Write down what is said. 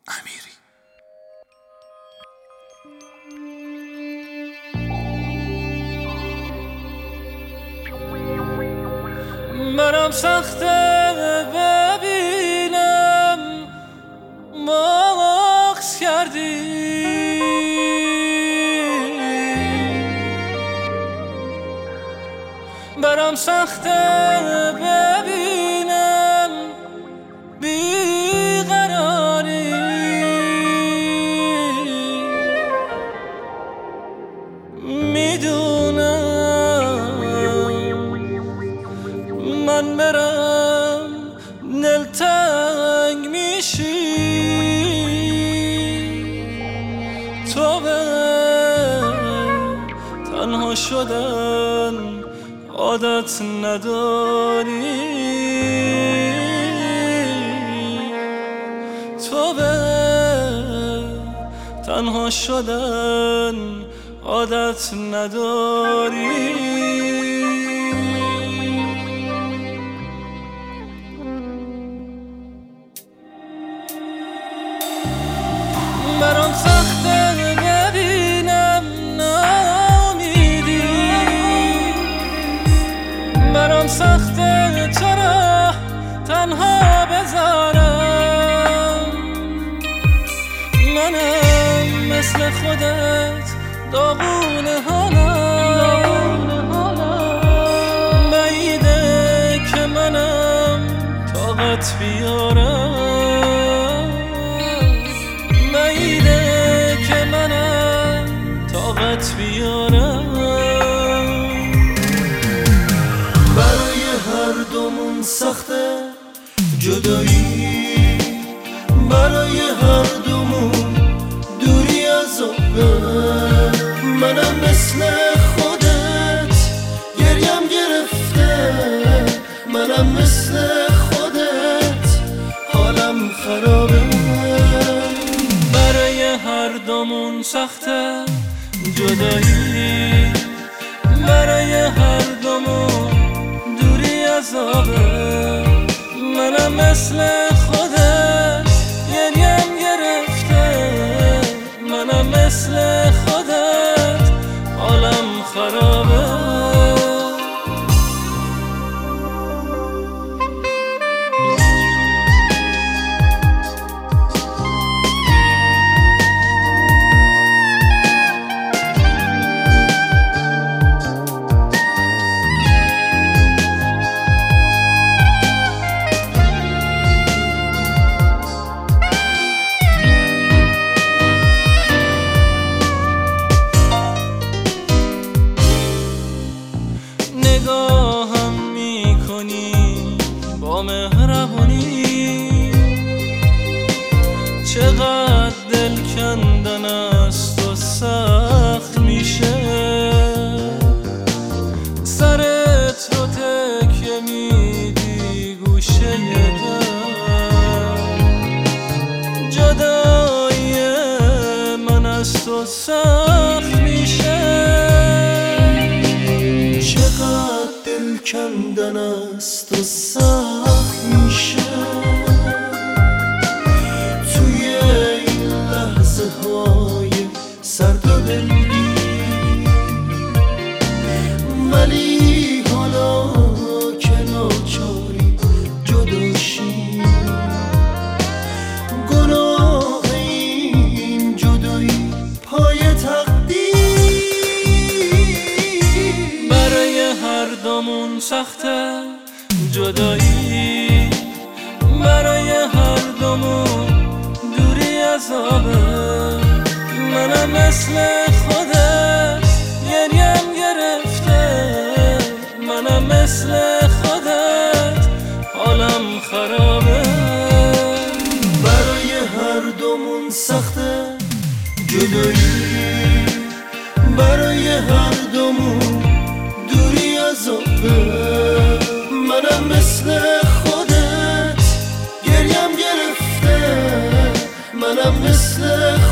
امیری. برام سخته ببینم مغز کردی، برام سخته ببینم بیقراری، میدونم من برم دلتنگ میشی، تو به تنها شدن عادت نداری، تو به تنها شدن عادت نداری. برام سخته ببینم ناامیدی، برام سخته تو را تنها بذارم، منم مثل خودت داغون حالم، بعیده که منم طاقت بیارم، بعیده که منم طاقت بیارم. برای هر دومون سخته جدایی، برای هر دومون دوری از منم مثل خودت گریم گرفته، منم مثل خودت حالم خرابه. برای هر دومون سخته جدایی، برای هر دومون دوری از منم مثل خودت گریم گرفته، منم مثل خودت حالم خرابه. نگاهم میکنی با مهربونی، چقدر دل کندن است و سخت میشه، سرت رو تکیه میدی گوشه در، جدایی من از تو سخت میشه، چقدر دل کندن است و سخت میشه، توی این لحظه های سرد و دلگیر، ولی حالا که ناچاری جداشی، گناه این جدایی پای تقدیر. برای هر دومون سخته جدایی، برای هر دومون دوری از منم مثل خودت گریم گرفته، منم مثل خودت حالم خرابه. برای هر دومون سخته جدایی، برای هر دومون دوری از منم مثل خودت گریم گرفته، منم مثل